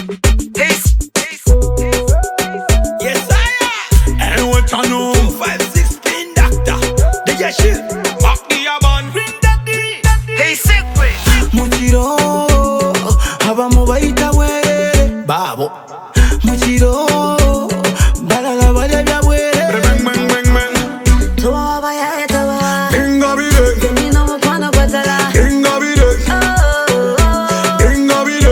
Yes, I am. And what you know? 256 Spin Doctor. The shit. Mark the Yaban. Bring that D. Hey, sick way. Muchiro, abamu bayita were. Babo. Muchiro, balala balebya were. Bang, bang, bang, bang. Tuwa baya etawa. Inga bide. Gemino mupana kwatala. Inga bide. Inga bide.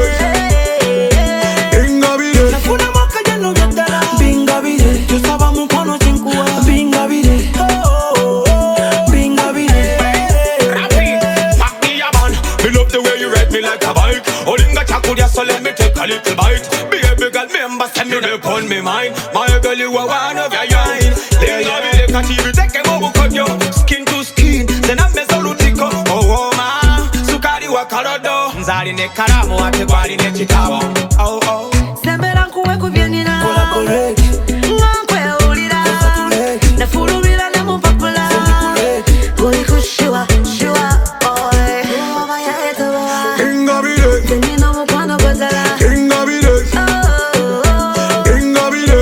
Inga bide. Nafuna mwaka jano vyatala. Binga bide, tusaba mukono chinkuwa. Binga bide, binga bide. Mark the Yaban. Me love the way you ride me like a bike. Olinga chakuria, so let me take a little bite. Baby girl, member send me up on me mind. My girl, you are one of your kind. Inga bide, katibi teke mobu kodyo. Skin to skin, then I'm mesolutiko. Oh, ma, sukari wa karodo. Nzali ne karamu, ate gwali ne chitabo. Oh, oh. Sembera nkuwe kubyenina. Collaborate, Ngankwe ulira. Nafulumira ne mupapula. Kuli kushiwa, shiwa, oe. Tuwa baya etawa. Inga bide, Gemino mupana kwatala. inga bide, inga bide,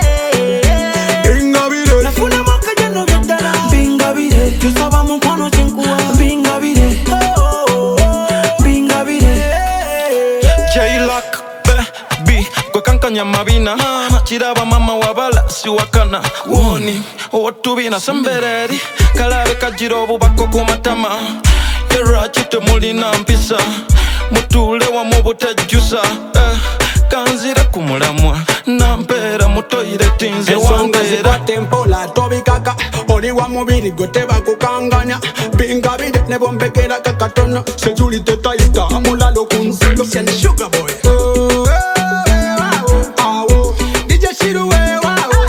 inga bide. nafuna mwaka jano vyatala. Binga bide, tusaba mukono chinkuwa. Binga bide, binga bide. J-Lock, B, gwe kankanya mabina kiraba mama wabala siwakana woni owotubina sembereri kalabe kagira obubako ku matama yeraki temulina mpisa mutule wamu butajjusa kanzire ku mulamwa nampeera mu toyireti nze ensonga wangeera zikwate mpola tobikaka oli wa mubiri gwe tebakukanganya bingabire ne bombekera kakatono sejuli tetayita mulalo ku nzigo Sugar boy. Awo, DJ Shiruwe, wow.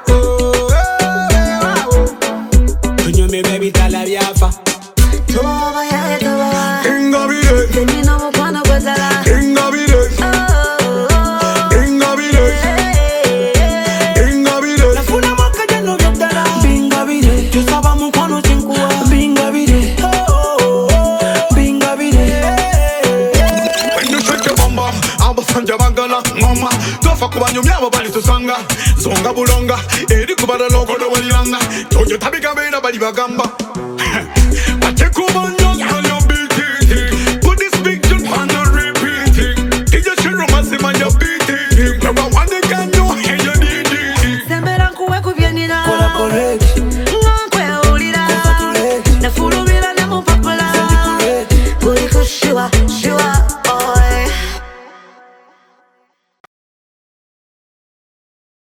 Kunyume baby tala byafa. Tuwa baya etawa. Inga bide, Gemino mupana kwatala. inga bide, inga bide, inga bide. Nafuna mwaka jano vyatala. Binga bide, tusaba mukono chinkuwa. Binga bide, binga bide. When you shake your bum bum, abasanja bagala mama. Tofa kubanyumya babali tusanga. Zonga bulonga, eri kubara logo do waliranga. Tojo tabika bera bali bagamba. Bache kubanya